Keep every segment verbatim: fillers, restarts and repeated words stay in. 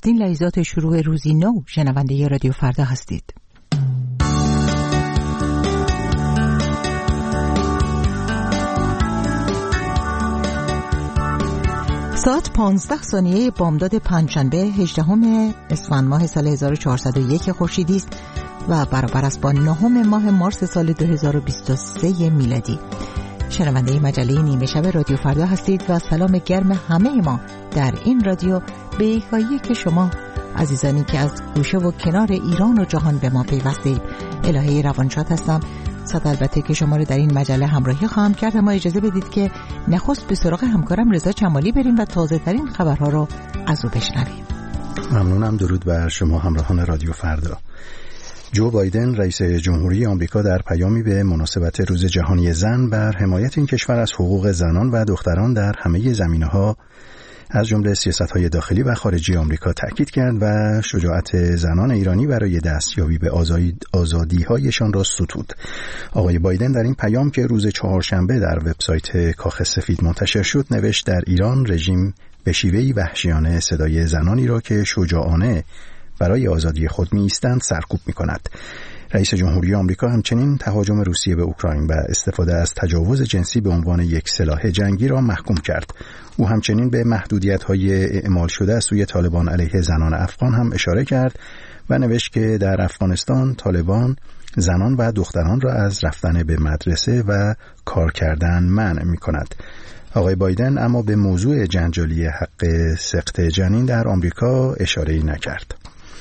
نخستین لحظات شروع روزی نو شنونده رادیو فردا هستید. ساعت پانزده ثانیه بامداد پنجشنبه هجدهم اسفند ماه سال هزار و چهارصد و یک خورشیدی است و برابر است با نهم ماه مارس سال دو هزار و بیست و سه میلادی. شنونده مجله نیمه شب رادیو فردا هستید و سلام گرم همه ما در این رادیو به یکایی که شما عزیزانی که از گوشه و کنار ایران و جهان به ما پیوستید. الهه روانشاد هستم. صد البته که شما رو در این مجله همراهی خواهم کرد، اما اجازه بدید که نخست به سراغ همکارم رضا جمالی بریم و تازه ترین خبرها رو از او بشنویم. ممنونم. درود بر شما همراهان رادیو فردا. جو بایدن رئیس جمهوری آمریکا در پیامی به مناسبت روز جهانی زن بر حمایت این کشور از حقوق زنان و دختران در همه زمینه‌ها از جمله سیاست‌های داخلی و خارجی آمریکا تاکید کرد و شجاعت زنان ایرانی برای دستیابی به آزادی‌هایشان را ستود. آقای بایدن در این پیام که روز چهارشنبه در وبسایت کاخ سفید منتشر شد نوشت در ایران رژیم به شیوهی وحشیانه صدای زنانی را که شجاعانه برای آزادی خود می ایستند سرکوب می کند. رئیس جمهوری آمریکا همچنین تهاجم روسیه به اوکراین و استفاده از تجاوز جنسی به عنوان یک سلاح جنگی را محکوم کرد. او همچنین به محدودیت‌های اعمال شده از سوی طالبان علیه زنان افغان هم اشاره کرد و نوشت که در افغانستان طالبان زنان و دختران را از رفتن به مدرسه و کار کردن منع می کند. آقای بایدن اما به موضوع جنجالی حق سقط جنین در آمریکا اشاره‌ای نکرد.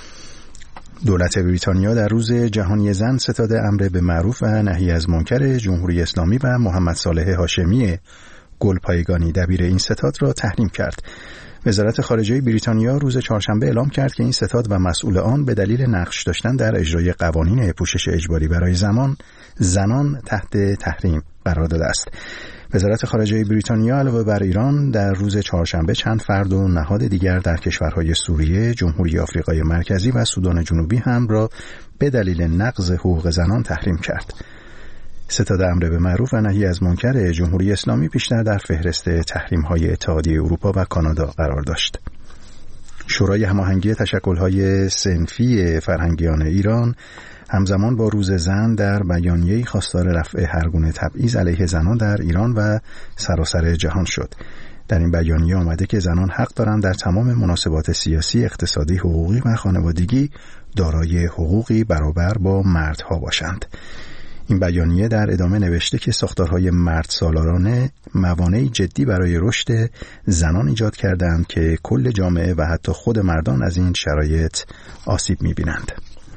دولت بریتانیا در روز جهانی زن ستاد امر به معروف و نهی از منکر جمهوری اسلامی و محمد صالح هاشمی گلپایگانی دبیر این ستاد را تحریم کرد. وزارت خارجه بریتانیا روز چهارشنبه اعلام کرد که این ستاد و مسئول آن به دلیل نقش داشتن در اجرای قوانین پوشش اجباری برای زمان زنان تحت تحریم قرار داده است. وزارت خارجه بریتانیا علاوه بر ایران در روز چهارشنبه چند فرد و نهاد دیگر در کشورهای سوریه، جمهوری آفریقای مرکزی و سودان جنوبی هم را به دلیل نقض حقوق زنان تحریم کرد. ستاد امر به معروف و نهی از منکر جمهوری اسلامی پیشتر در فهرست تحریم‌های اتحادیه اروپا و کانادا قرار داشت. شورای هماهنگی تشکل‌های صنفی فرهنگیان ایران همزمان با روز زن در بیانیه‌ای خواستار رفع هرگونه تبعیض علیه زنان در ایران و سراسر جهان شد. در این بیانیه آمده که زنان حق دارند در تمام مناسبات سیاسی، اقتصادی، حقوقی و خانوادگی دارای حقوقی برابر با مردها باشند. این بیانیه در ادامه نوشته که ساختارهای مرد سالارانه موانعی جدی برای رشد زنان ایجاد کردند که کل جامعه و حتی خود مردان از این شرایط آسیب می‌بینند.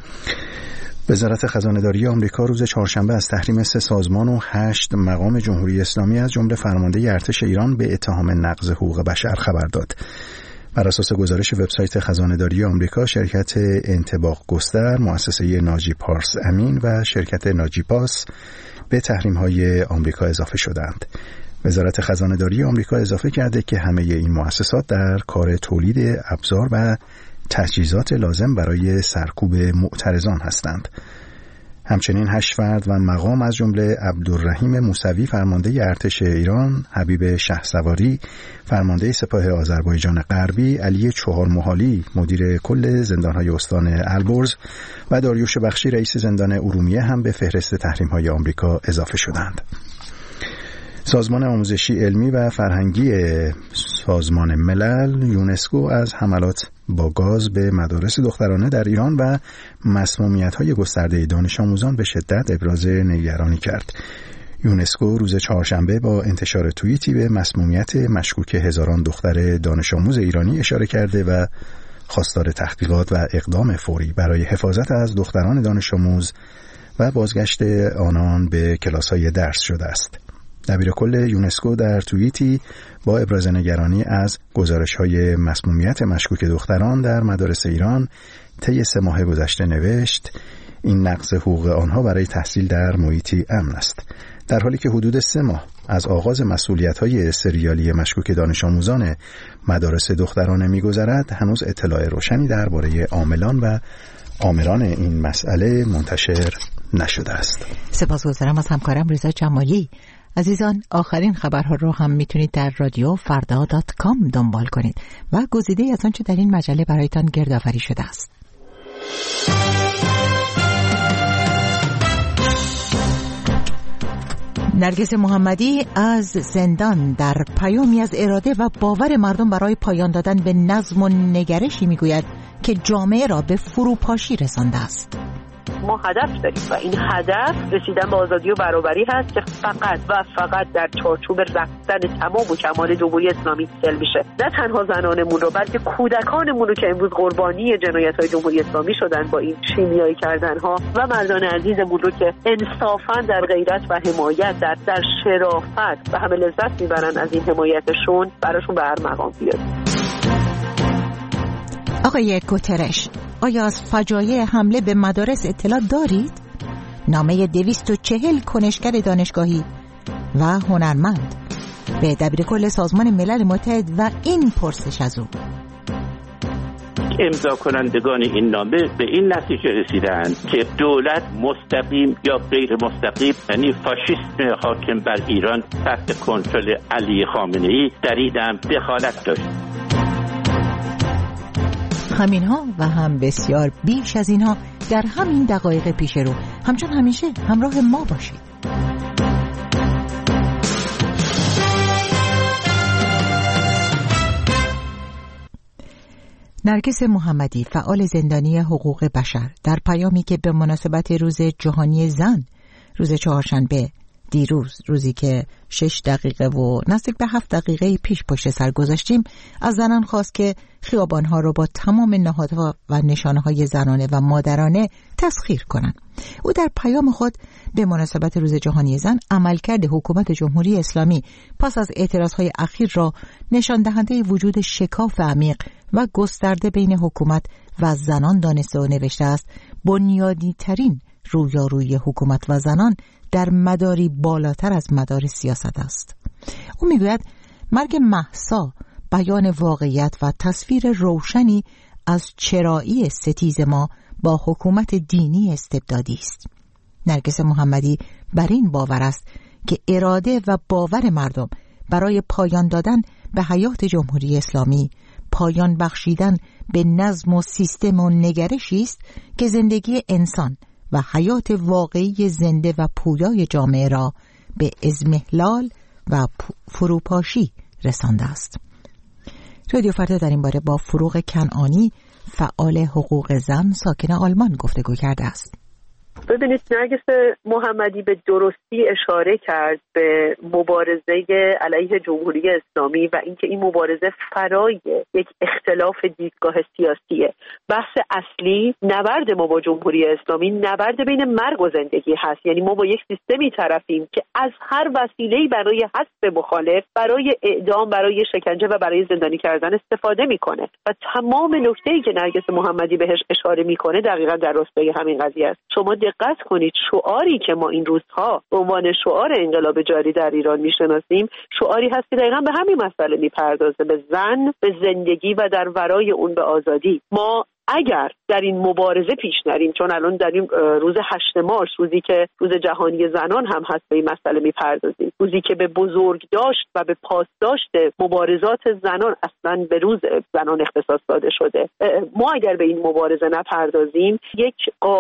وزارت خزانه‌داری آمریکا روز چهارشنبه از تحریم سه سازمان و هشت مقام جمهوری اسلامی از جمله فرمانده ارتش ایران به اتهام نقض حقوق بشر خبر داد. بر اساس گزارش وبسایت خزانه‌داری آمریکا، شرکت انطباق گستر، مؤسسه ناجی پارس امین و شرکت ناجی پاس به تحریم‌های آمریکا اضافه شدند. وزارت خزانه‌داری آمریکا اضافه کرده که همه این مؤسسات در کار تولید ابزار و تجهیزات لازم برای سرکوب معترضان هستند. همچنین هشت فرد و مقام از جمله عبدالرحیم موسوی فرمانده ارتش ایران، حبیب شهسواری فرمانده سپاه آذربایجان غربی، علی چهارمحالی مدیر کل زندان‌های استان البرز و داریوش بخشی رئیس زندان ارومیه هم به فهرست تحریم‌های آمریکا اضافه شدند. سازمان آموزشی علمی و فرهنگی سازمان ملل یونسکو از حملات با گاز به مدارس دخترانه در ایران و مسمومیت‌های گسترده دانش آموزان به شدت ابراز نگرانی کرد. یونسکو روز چهارشنبه با انتشار توییتی به مسمومیت مشکوک هزاران دختر دانش آموز ایرانی اشاره کرده و خواستار تحقیقات و اقدام فوری برای حفاظت از دختران دانش آموز و بازگشت آنان به کلاس‌های درس شده است. دبیر کل یونسکو در توییتی با ابراز نگرانی از گزارش‌های مسمومیت مشکوک دختران در مدارس ایران طی سه ماه گذشته نوشت این نقض حقوق آنها برای تحصیل در محیطی امن است. در حالی که حدود سه ماه از آغاز مسئولیت‌های سریالی مشکوک دانش آموزان مدارس دخترانه می‌گذرد، هنوز اطلاع روشنی درباره عاملان و آمران این مسئله منتشر نشده است. سپاسگزارم از همکارم رضا جمالی عزیزان، آخرین خبرها رو هم میتونید در رادیو فردا دات کام دنبال کنید و گزیده از آنچه در این مجله برایتان گردآوری شده است. نرگس محمدی از زندان در پیامی از اراده و باور مردم برای پایان دادن به نظم و نگرشی میگوید که جامعه را به فروپاشی رسانده است. ما هدف داریم و این هدف رسیدن به آزادی و برابری هست که فقط و فقط در چارچوب رفتن تمام و کمال جمهوری اسلامی حاصل میشه. نه تنها زنانمون رو بلکه کودکانمون رو که امروز قربانی جنایت‌های جمهوری اسلامی شدن با این شیمیایی کردنها و مردان عزیزمون رو که انصافاً در غیرت و حمایت در در شرافت و همه لذت میبرن از این حمایتشون، براشون به هر مقام بیاریم. آقای گوترش، آیا از فجایع حمله به مدارس اطلاع دارید؟ نامه دویست و چهل کنشگر دانشگاهی و هنرمند به دبیرکل سازمان ملل متحد و این پرسش از او: امضا کنندگان این نامه به این نتیجه رسیدند که دولت مستقیم یا غیر مستقیم، یعنی فاشیسم حاکم بر ایران تحت کنترل علی خامنه‌ای در این هم دخالت داشت. همینها و هم بسیار بیش از اینها در همین دقایق پیش رو. همچون همیشه همراه ما باشید. نرگس محمدی، فعال زندانی حقوق بشر، در پیامی که به مناسبت روز جهانی زن، روز چهارشنبه دیروز، روزی که شش دقیقه و نزدیک به هفت دقیقه پیش پشت سر گذاشتیم، از زنان خواست که خیابانها رو با تمام نهادها و نشانه‌های زنانه و مادرانه تسخیر کنند. او در پیام خود به مناسبت روز جهانی زن عملکرد حکومت جمهوری اسلامی پس از اعتراضهای اخیر را نشان دهنده وجود شکاف عمیق و گسترده بین حکومت و زنان دانسته و نوشته است. بنیادی ترین رویارویی حکومت و زنان در مداری بالاتر از مدار سیاست است. او میگوید مرگ مهسا بیان واقعیت و تصویر روشنی از چرایی ستیز ما با حکومت دینی استبدادی است. نرگس محمدی بر این باور است که اراده و باور مردم برای پایان دادن به حیات جمهوری اسلامی، پایان بخشیدن به نظم و سیستم و نگرشی است که زندگی انسان و حیات واقعی زنده و پویای جامعه را به اضمحلال و فروپاشی رسانده است. رادیو فردا در این باره با فروغ کنعانی، فعال حقوق زن ساکن آلمان، گفتگو کرده است. ببینید، نرگس محمدی به درستی اشاره کرد به مبارزه علیه جمهوری اسلامی و اینکه این مبارزه فرای یک اختلاف دیدگاه سیاسیه. بحث اصلی نبرد ما با جمهوری اسلامی نبرد بین مرگ و زندگی هست. یعنی ما با یک سیستمی طرفیم که از هر وسیله‌ای برای حذف مخالف، برای اعدام، برای شکنجه و برای زندانی کردن استفاده میکنه و تمام نکته‌ای که نرگس محمدی بهش اشاره میکنه دقیقاً در راستای همین قضیه است. شما دقت کنید، شعاری که ما این روزها به عنوان شعار انقلاب جاری در ایران میشناسیم شعاری هست که دقیقاً به همین مسئله میپردازه، به زن، به زندگی و در ورای اون به آزادی. ما اگر در این مبارزه پیش نریم، چون الان در این روز هشت مارس، روزی که روز جهانی زنان هم هست، به این مسئله میپردازیم، روزی که به بزرگ داشت و به پاسداشت مبارزات زنان اصلا به روز زنان اختصاص داده شده، ما اگر به این مبارزه نپردازیم یک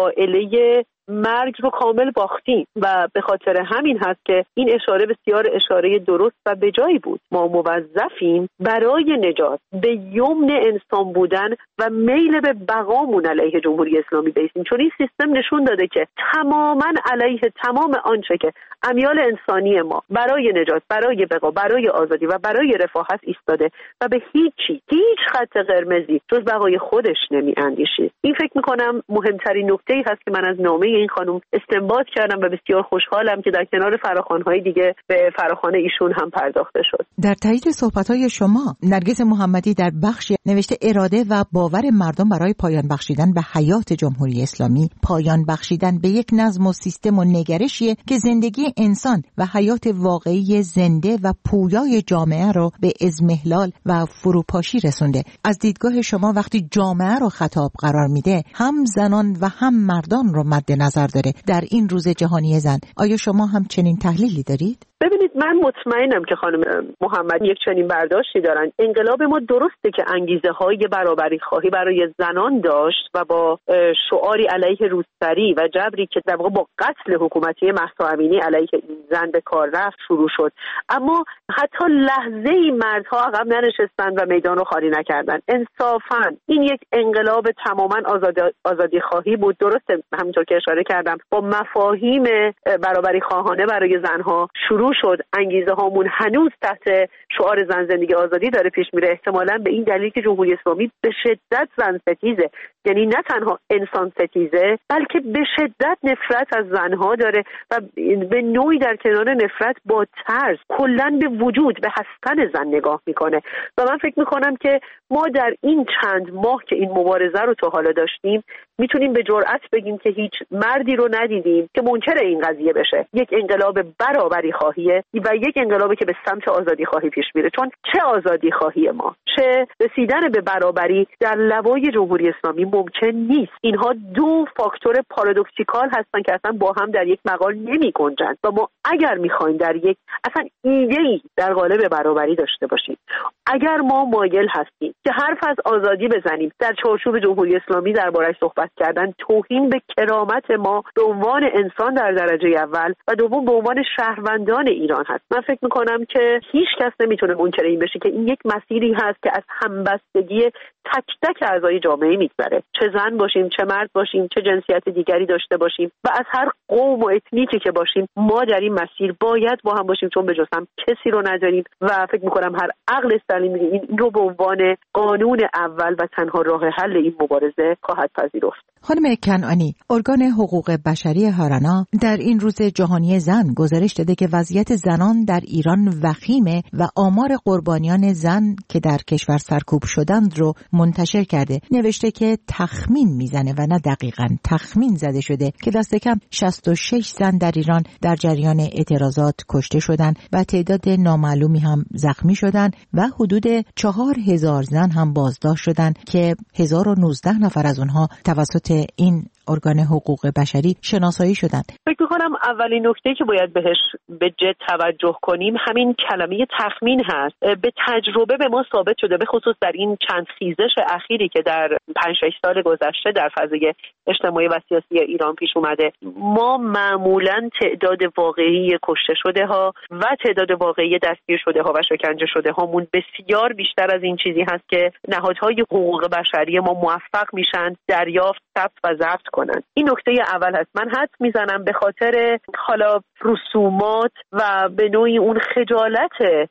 قائله مرگ رو کامل باختیم و به خاطر همین هست که این اشاره بسیار اشاره درست و بجایی بود. ما موظفیم برای نجات به یمن انسان بودن و میل به بقامون علیه جمهوری اسلامی بیستیم، چون این سیستم نشون داده که تماما علیه تمام آنچه که امیال انسانی ما برای نجات، برای بقا، برای آزادی و برای رفاه هست ایستاده و به هیچی، هیچ خط قرمزی جز بقای خودش نمی اندیشید. این فکر میکنم مهمترین نکته‌ای هست که من از نامه این خانم استنباط کردم و بسیار خوشحالم که در کنار فراخوان‌های دیگه به فراخوان ایشون هم پرداخته شد. در تایید صحبت‌های شما، نرگس محمدی در بخشی نوشته اراده و باور مردم برای پایان بخشیدن به حیات جمهوری اسلامی، پایان بخشیدن به یک نظم و سیستم و نگرشیه که زندگی انسان و حیات واقعی زنده و پویای جامعه رو به اضمحلال و فروپاشی رسونده. از دیدگاه شما وقتی جامعه رو خطاب قرار میده، هم زنان و هم مردان رو مد نظر داره در این روز جهانی زن. آیا شما هم چنین تحلیلی دارید؟ ببینید، من مطمئنم که خانم محمد یک چنین برداشتی دارن. انقلاب ما درسته که انگیزه های برابری خواهی برای زنان داشت و با شعاری علیه روسری و جبری که در واقع با قتل حکومتی مهسا امینی علیه این زن به کار رفت شروع شد، اما حتی لحظه‌ای مردها عقب ننشستند و میدان رو خالی نکردند. انصافاً این یک انقلاب تماماً آزادی آزادی خواهی بود. درسته همونطور که اشاره کردم با مفاهیم برابری خواهانه برای زنها شروع شد. انگیزه هامون هنوز تحت شعار زن زندگی آزادی داره پیش میره، احتمالاً به این دلیل که جمهوری اسلامی به شدت زن ستیزه، یعنی نه تنها انسان ستیزه بلکه به شدت نفرت از زنها داره و به نوعی در کنار نفرت با ترس کلاً به وجود به هستن زن نگاه میکنه. و من فکر میکنم که ما در این چند ماه که این مبارزه رو تا حالا داشتیم میتونیم به جرئت بگیم که هیچ مردی رو ندیدیم که منکر این قضیه بشه. یک انقلاب برابری خواهیه و یک انقلابی که به سمت آزادی خواهی پیش میره، چون چه آزادی خواهی ما چه رسیدن به برابری در لوای جمهوری اسلامی ممکن نیست. اینها دو فاکتور پارادوکسیکال هستن که اصلا با هم در یک مقال نمی گنجند و ما اگر میخوایم در یک اصلا ایده‌ای در قالب برابری داشته باشیم، اگر ما مایل هستیم که حرف از آزادی بزنیم، در چارچوب جمهوری اسلامی درباره‌اش صحبت کردن توهین به کرامت ما به عنوان انسان در درجه اول و دوم به عنوان شهروندان ایران هست. من فکر میکنم که هیچ کس نمیتونه منکر این بشه که این یک مسیری هست که از همبستگی تک تک اعضای جامعه میگذره، چه زن باشیم، چه مرد باشیم، چه جنسیت دیگری داشته باشیم و از هر قوم و اتنیکی که باشیم، ما در این مسیر باید با هم باشیم، چون به جز هم کسی رو نداریم و فکر میکنم هر عقل سلیمی این رو به عنوان قانون اول و تنها راه حل این مبارزه خواهد پذیرفت. خانم کنعانی، ارگان حقوق بشری هارانا در این روز جهانی زن گزارش داده که وضعیت زنان در ایران وخیمه و آمار قربانیان زن که در کشور سرکوب شدند رو منتشر کرده. نوشته که تخمین میزنه و نه دقیقاً تخمین زده شده که دست کم شصت و شش زن در ایران در جریان اعتراضات کشته شدند و تعداد نامعلومی هم زخمی شدند و حدود چهار هزار زن هم بازداشت شدند که هزار و نوزده نفر از اونها توسط این ارگان حقوق بشری شناسایی شدند. فکر می‌کنم اولین نکته که باید بهش به جد توجه کنیم همین کلمه تخمین هست. به تجربه به ما ثابت شده، به خصوص در این چند خیزش اخیری که در پنج شش سال گذشته در فضای اجتماعی و سیاسی ایران پیش اومده، ما معمولاً تعداد واقعی کشته شده ها و تعداد واقعی دستگیر شده ها و شکنجه شده هامون بسیار بیشتر از این چیزی هست که نهادهای حقوق بشری ما موفق میشن دریافت، ثبت و ضبط کنن. این نکته اول هست. من حدس میزنم به خاطر حالا رسومات و به نوعی اون خجالت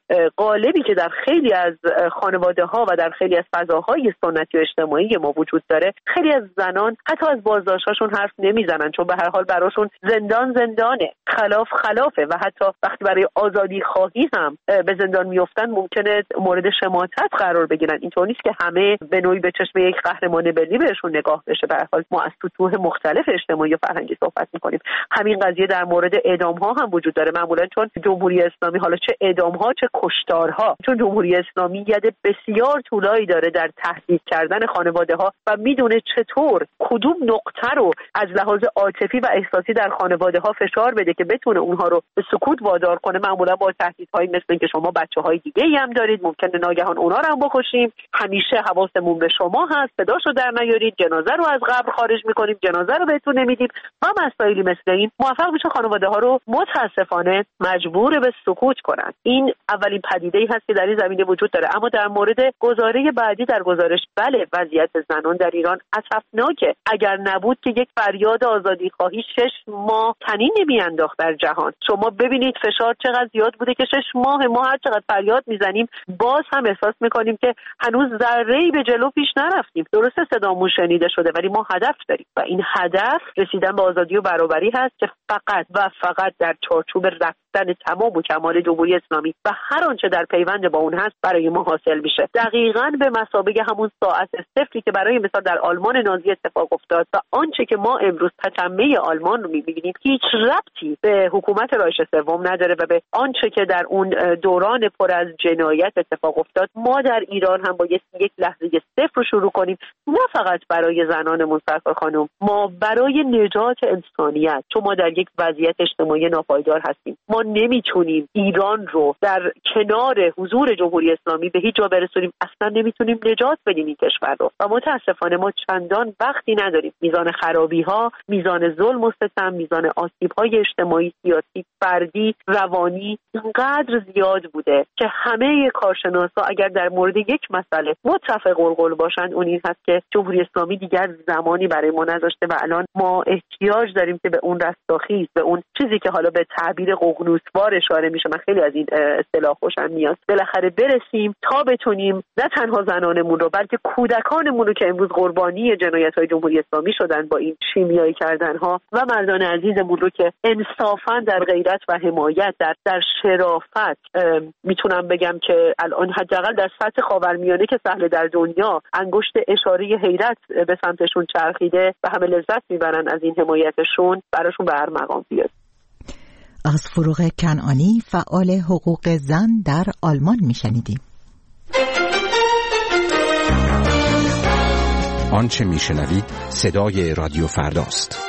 غالبی که در خیلی از خانواده ها و در خیلی از فضاهای سنتی و اجتماعی ما وجود داره، خیلی از زنان حتی از بازداشت‌هاشون حرف نمیزنن، چون به هر حال براشون زندان زندانه، خلاف خلافه و حتی وقتی برای آزادی خواهی هم به زندان میافتن ممکنه مورد شماتت قرار بگیرن. اینطور نیست که همه به نوعی به چشم یک قهرمان ملی بهشون نگاه بشه. به هر حال ما از سطوح مختلف اجتماعی و فرهنگی صحبت می‌کنیم. همین قضیه در مورد اعدام‌ها هم وجود داره، معمولاً چون جمهوری اسلامی حالا چه اعدام‌ها چه کشتارها، چون جمهوری اسلامی ید بسیار طولایی داره در تهدید کردن خانواده‌ها و میدونه چطور کدوم نقطه رو از لحاظ عاطفی و احساسی در خانواده‌ها فشار بده که بتونه اونها رو به سکوت وادار کنه، معمولاً با تهدیدهایی مثل اینکه شما بچه‌های دیگه‌ای هم دارید، ممکنه ناگهان اونا رو هم بکشیم، همیشه حواسمون به شما هست، صداشو در نیارید، جنازه رو از قبر خارج می‌کنیم، جنازه رو بهتون نمیدیم و مسائلی مثل این موفق میشه خانواده‌ها رو متاسفانه مجبور به سکوت کنن. این اولین پدیده‌ای هست که در این زمینه وجود داره. اما در مورد گزاره بعدی در گزارش، بله وضعیت زنان در ایران اسفناکه. اگر نبود که یک فریاد آزادی خواهی شش ماه تنین نمیانداخت در جهان. شما ببینید فشار چقدر زیاد بوده که شش ماه ما هر چقدر فریاد میزنیم باز هم احساس میکنیم که هنوز ذره‌ای به جلو پیش نرفتیم. درسته صدامون شنیده شده ولی ما هدف داریم و این هدف رسیدن به آزادی و برابری هست که فقط و فقط در چارچوب رفتن تمام و کمال جمهوری اسلامی و هر آنچه در پیوند با اون هست برای ما حاصل میشه. دقیقاً به مثابه همون ساعت صفری که برای مثال در آلمان نازی اتفاق افتاد و آنچه که ما امروز تتمه آلمان رو میبینیم هیچ ربطی به حکومت رایش سوم نداره و به آنچه که در اون دوران پر از جنایت اتفاق افتاد ما در ایران هم با یک لحظه صفر رو شروع کنیم، نه فقط برای زنانمون سرکار خانم، ما برای نجات انسانیت، چون ما در یک وضعیت اجتماعی ناپایدار هستیم. ما نمیتونیم ایران رو در کنار حضور جمهوری اسلامی به هیچ جا برسونیم، اصلا نمیتونیم نجات بدیم این کشور رو و متاسفانه ما چندان وقتی نداریم. میزان خرابی ها، میزان ظلم و ستم، میزان آسیب های اجتماعی، سیاسی، فردی، روانی اینقدر زیاد بوده که همه کارشناسا اگر در مورد یک مسئله متفق القول باشند اون این هست که جمهوری اسلامی دیگر زمانی برای ما نذاشته و الان ما احتیاج داریم که به اون رستاخیز، به اون چیزی که حالا به تعبیر ققنوسوار اشاره میشه، من خیلی از این اصطلاح خوشم میاد، بالاخره برسیم تا بتونیم نه تنها زنانمون رو بلکه کودکانمون رو که امروز قربانی جنایت‌های جمهوری اسلامی شدن با این شیمیایی کردنها و مردان عزیزمون رو که انصافاً در غیرت و حمایت در در شرافت میتونم بگم که الان حداقل در سطح خاورمیانه که سهل در دنیا انگشت اشاره حیرت به سمتشون چرخیده و همه لذت میبرن از این حمایتشون، براشون به هر مقام بیاد. از فروغ کنعانی، فعال حقوق زن در آلمان میشنیدیم. آنچه میشنوید صدای رادیو فرداست.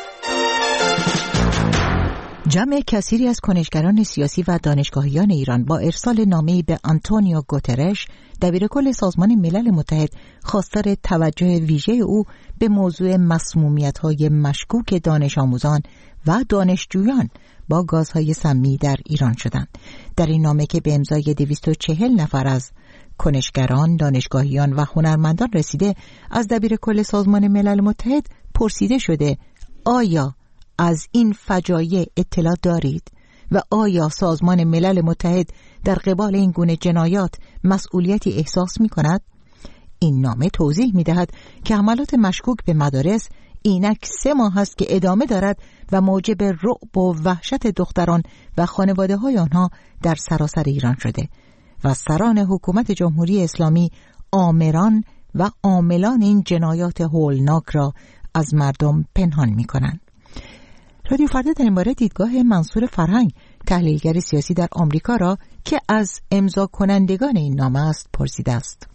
جمع کثیری از کنشگران سیاسی و دانشگاهیان ایران با ارسال نامه‌ای به آنتونیو گوترش، دبیرکل سازمان ملل متحد، خواستار توجه ویژه او به موضوع مسمومیت‌های مشکوک دانش آموزان و دانشجویان با گازهای سمی در ایران شدند. در این نامه که به امضای دویست و چهل نفر از کنشگران، دانشگاهیان و هنرمندان رسیده، از دبیرکل سازمان ملل متحد پرسیده شده آیا از این فجایع اطلاع دارید و آیا سازمان ملل متحد در قبال این گونه جنایات مسئولیتی احساس می کند؟ این نامه توضیح می دهد که حملات مشکوک به مدارس اینک سه ماه است که ادامه دارد و موجب رعب و وحشت دختران و خانواده های آنها در سراسر ایران شده و سران حکومت جمهوری اسلامی آمران و عاملان این جنایات هولناک را از مردم پنهان می کنند. رادیو فردا در این باره دیدگاه منصور فرهنگ، تحلیلگر سیاسی در آمریکا را که از امضا کنندگان این نامه است پرسیده است.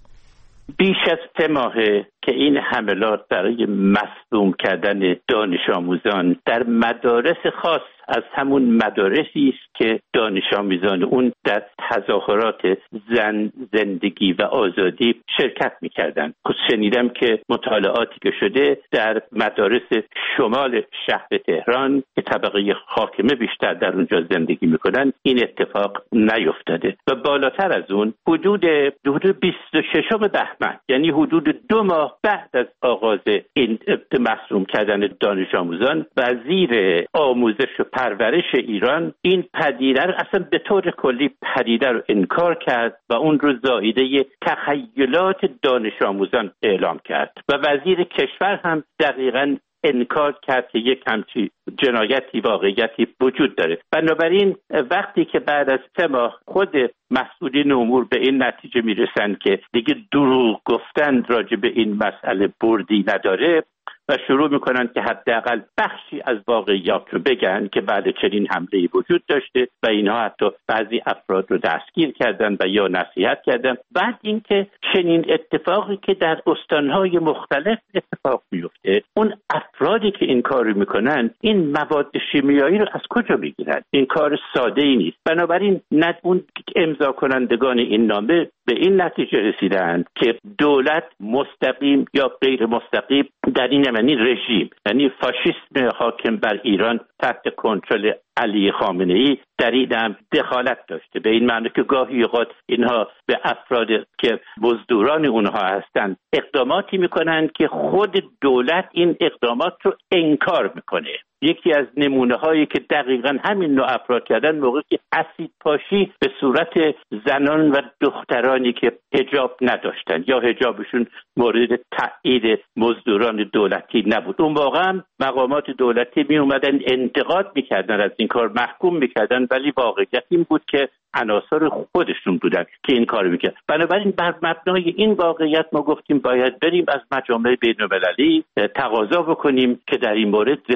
بیش از سه ماهه که این حملات برای مصدوم کردن دانش آموزان در مدارس خاص از همون مدارسی است که دانش آموزان اون در تظاهرات زن، زندگی و آزادی شرکت می‌کردند. شنیدم که مطالعاتی که شده در مدارس شمال شهر تهران که طبقه حاکمه بیشتر در اونجا زندگی می‌کنند این اتفاق نیفتاده و بالاتر از اون حدود حدود بیست و ششم بهمن، یعنی حدود دو ماه بعد از آغاز این مصدوم کردن دانش آموزان، وزیر آموزش و پرورش ایران این پدیده رو اصلا به طور کلی پدیده رو انکار کرد و اون رو زائیده تخیلات دانش آموزان اعلام کرد و وزیر کشور هم دقیقاً انکار کرد که یک همچین جنایتی واقعیتی وجود داره. بنابراین وقتی که بعد از سه ماه خود مسئولین امور به این نتیجه میرسن که دیگه دروغ گفتن راجع به این مسئله بردی نداره و شروع میکنن که حداقل بخشی از واقعیات رو بگن که بعد چنین حمله‌ای وجود داشته و اینها حتی بعضی افراد رو دستگیر کردن و یا نصیحت کردن. بعد اینکه چنین اتفاقی که در استانهای مختلف اتفاق میفته، اون افرادی که این کار رو میکنن این مواد شیمیایی رو از کجا میگیرن؟ این کار ساده ای نیست. بنابراین نه اون امضا کنندگان این نامه به این نتیجه رسیدند که دولت مستقیم یا غیر مستقیم در این یعنی رژیم، یعنی فاشیسم حاکم بر ایران تحت کنترل علی خامنه ای در این هم دخالت داشته، به این معنی که گاهی اوقات اینها به افراد که مزدوران اونها هستند اقداماتی میکنند که خود دولت این اقدامات رو انکار میکنه. یکی از نمونه هایی که دقیقاً همین نوع افراد کردن موقعی که اسید پاشی به صورت زنان و دخترانی که حجاب نداشتن یا حجابشون مورد تایید مزدوران دولتی نبود، اون واقعا مقامات دولتی می اومدن انتقاد میکردن، از این کار محکوم میکردن، ولی واقعیت این بود که عناصر خودشون بودن که این کارو میکرد. بنابراین بر مبنای این واقعیت ما گفتیم باید بریم از مجامع بین‌المللی تقاضا بکنیم که در این مورد رسیدگی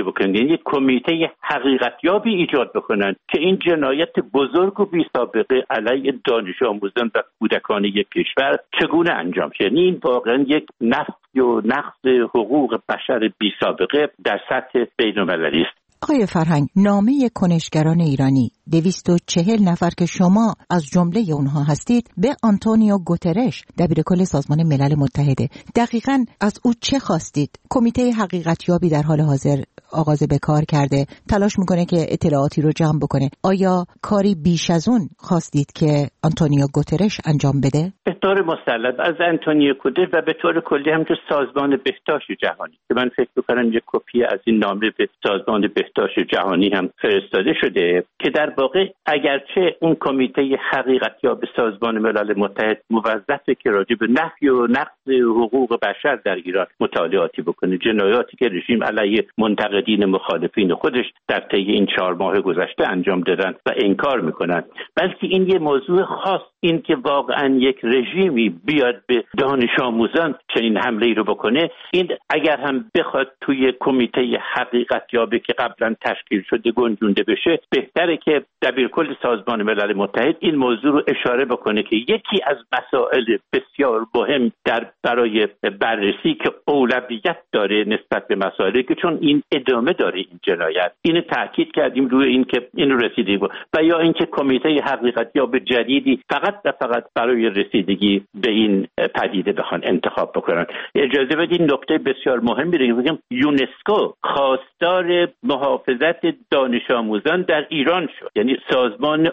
بکنن، یعنی یک کمیته حقیقتیابی ایجاد بکنن که این جنایت بزرگ و بی سابقه علیه دانش آموزان و کودکان یک کشور چگونه انجام شد. یعنی این واقعا یک نفی و نقض حقوق بشر بی سابقه در سطح بین‌المللی است. آقای فرهنگ، نامه کنشگران ایرانی دویست و چهل نفر که شما از جمله اونها هستید به آنتونیو گوترش دبیرکل سازمان ملل متحده، دقیقاً از او چه خواستید؟ کمیته حقیقتیابی در حال حاضر آغاز به کار کرده، تلاش میکنه که اطلاعاتی رو جمع بکنه. آیا کاری بیش از اون خواستید که آنتونیو گوترش انجام بده؟ به طور مسلط از آنتونیو گوترش و به طور کلی هم که سازمان بهداشت جهانی، که من فکر میکنم یک کپی از این نامه به سازمان بهداشت جهانی هم فرستاده شده که در واقع اگرچه اون کمیته حقیقتیاب سازمان ملل متحد موظفه که راجع به نفی و نقض حقوق بشر در ایران مطالعاتی بکنه، جنایاتی که رژیم علیه منتقدین مخالفین خودش در طی این چهار ماه گذشته انجام دادن و انکار میکنن، بلکه این یه موضوع خاص، این که واقعا یک رژیمی بیاد به دانش آموزان چنین حمله ای رو بکنه، این اگر هم بخواد توی کمیته حقیقتیابی که قبلا تشکیل شده گنجونده بشه، بهتره که دبیرکل سازمان ملل متحد این موضوع رو اشاره بکنه که یکی از مسائل بسیار مهم در برای بررسی که اولویت داره نسبت به مسائلی که چون این ادامه داره این جنایت، اینو تاکید کردیم روی این که اینو رسیدگی و یا اینکه کمیته حقیقتیاب جدیدی فقط و فقط برای رسیدگی به این پدیده بخوان انتخاب بکنن. اجازه بدین نکته بسیار مهمی رو بگم. یونسکو خواستار محافظت دانش آموزان در ایران شد، یعنی سازمان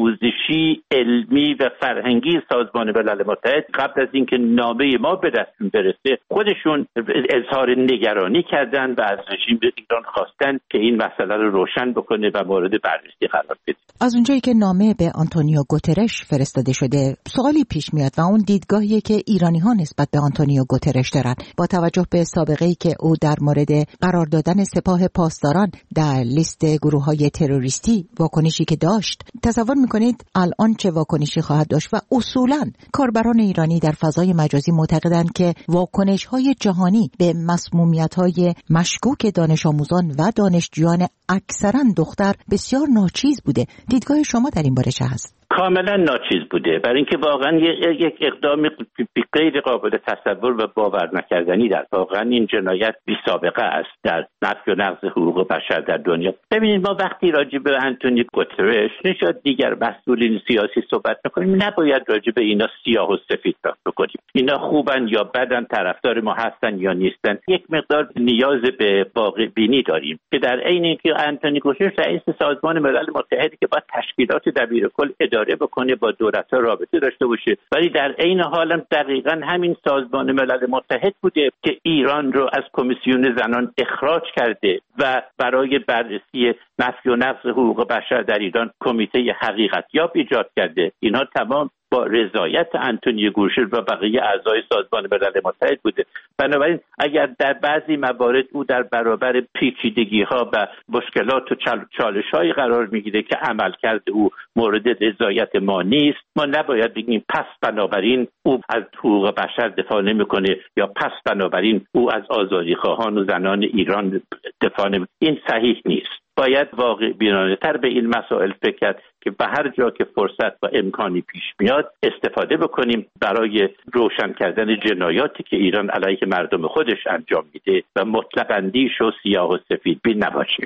آموزشی علمی و فرهنگی سازمان ملل متحد قبل از اینکه نامه ما به دستشون برسه خودشون اظهار نگرانی کردن و از رژیم ایران خواستن که این مسئله رو روشن بکنه و مورد بررسی قرار بده. از اونجایی که نامه به آنتونیو گوترش فرستاده شده، سوالی پیش میاد و اون دیدگاهیه که ایرانی ها نسبت به آنتونیو گوترش دارن با توجه به سابقه‌ای که او در مورد قرار دادن سپاه پاسداران در لیست گروه‌های تروریستی واکنشی که داشت. تصور میکنید الان چه واکنشی خواهد داشت؟ و اصولاً کاربران ایرانی در فضای مجازی معتقدند که واکنش‌های جهانی به مسمومیت‌های مشکوک دانش آموزان و دانشجویان اکثراً دختر بسیار ناچیز بوده. دیدگاه شما در این باره چه هست؟ کاملا ناچیز بوده، برای اینکه واقعا یک اقدام غیر قابل تصور و باور نکردنی در واقعا این جنایت بی سابقه است در نفی و نقض حقوق بشر در دنیا. ببینید ما وقتی راجع به آنتونیو گوترش نشد دیگر مسئولین سیاسی صحبت می‌کنیم، نباید راجع به اینا سیاه و سفید فکر کنیم. اینا خوبن یا بدن، طرفدار ما هستن یا نیستن. یک مقدار نیاز به واقع بینی داریم که در عین اینکه آنتونیو گوترش رئیس سازمان ملل متحد که با تشکیلات دبیرکل اداره بکنه با دولت‌ها رابطه داشته باشه، ولی در عین حال هم دقیقاً همین سازمان ملل متحد بوده که ایران رو از کمیسیون زنان اخراج کرده و برای بررسی نفی و نقض حقوق بشر در ایران کمیته حقیقتیاب ایجاد کرده. اینها تمام با رضایت آنتونیو گوترش و بقیه اعضای سازمان ملل متحد بوده. بنابراین اگر در بعضی موارد او در برابر پیچیدگی‌ها و مشکلات و چالش‌هایی قرار می‌گیره که عملکرد او مورد رضایت ما نیست، ما نباید بگیم پس بنابراین او از حقوق بشر دفاع نمی‌کنه یا پس بنابراین او از آزادی‌خواهان و زنان ایران دفاع نمی‌کنه. این صحیح نیست. باید واقع بینانه‌تر به این مسائل فکر کرد که به هر جا که فرصت و امکانی پیش میاد استفاده بکنیم برای روشن کردن جنایاتی که ایران علیه مردم خودش انجام میده و مطلق اندیش و سیاه و سفید بین نباشیم.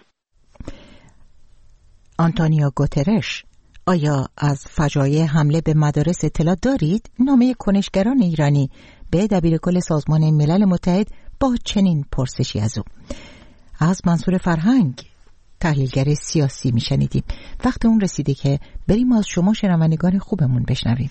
آنتونیو گوترش، آیا از فجایع حمله به مدارس اطلاع دارید؟ نامه کنشگران ایرانی به دبیرکل سازمان ملل متحد با چنین پرسشی از او. از منصور فرهنگ، تحلیلگر سیاسی میشنیدیم. وقت اون رسیده که بریم از شما شنوندگان خوبمون بشنویم.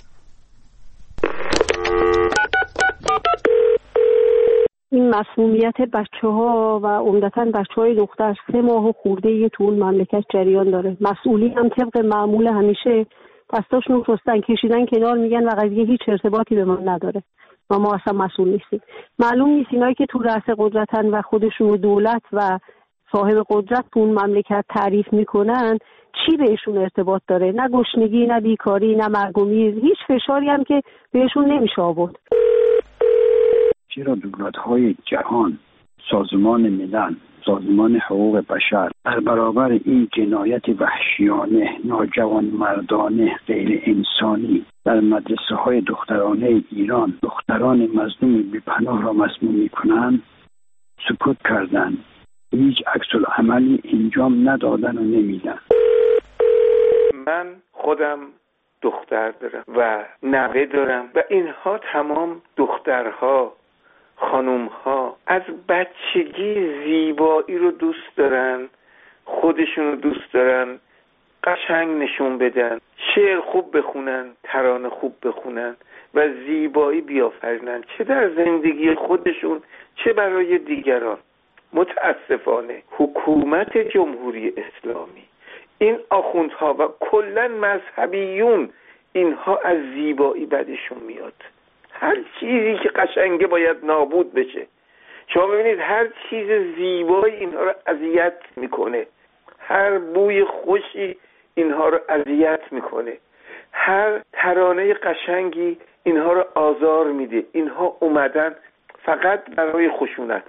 این مسمومیت بچه ها و عمدتاً بچه های دختر سه ماه و خورده یه تو اون مملکت جریان داره. مسئولی هم طبق معمول همیشه دستاشون رستن کشیدن کنار، میگن و قضیه هیچ ارتباطی به من نداره و ما اصلا مسئول نیستیم. معلوم نیست اینایی که تو رأس قدرتن و خودشون و دولت و صاحب قدرت تو اون مملکت تعریف میکنن چی بهشون ارتباط داره. نه گشنگی، نه بیکاری، نه مرگ و میر، هیچ فشاری هم که بهشون نمیشه آورد. چرا دولت‌های جهان سازمان ملل، سازمان حقوق بشر در برابر این جنایت وحشیانه، ناجوانمردانه، غیر انسانی در مدرسه های دخترانه ایران دختران مظلوم بی‌پناه را مسموم می‌کنند سکوت کردند. هیچ عکس‌العملی انجام ندادن و نمیدن. من خودم دختر دارم و نوه دارم و اینها تمام دخترها، خانومها از بچگی زیبایی رو دوست دارن، خودشون رو دوست دارن، قشنگ نشون بدن، شعر خوب بخونن، ترانه خوب بخونن و زیبایی بیافرینن، چه در زندگی خودشون چه برای دیگران. متاسفانه حکومت جمهوری اسلامی، این آخوندها و کلا مذهبیون، اینها از زیبایی بدشون میاد. هر چیزی که قشنگه باید نابود بشه. شما ببینید هر چیز زیبایی اینها رو اذیت میکنه، هر بوی خوشی اینها رو اذیت میکنه، هر ترانه قشنگی اینها رو آزار میده. اینها اومدن فقط برای خشونت.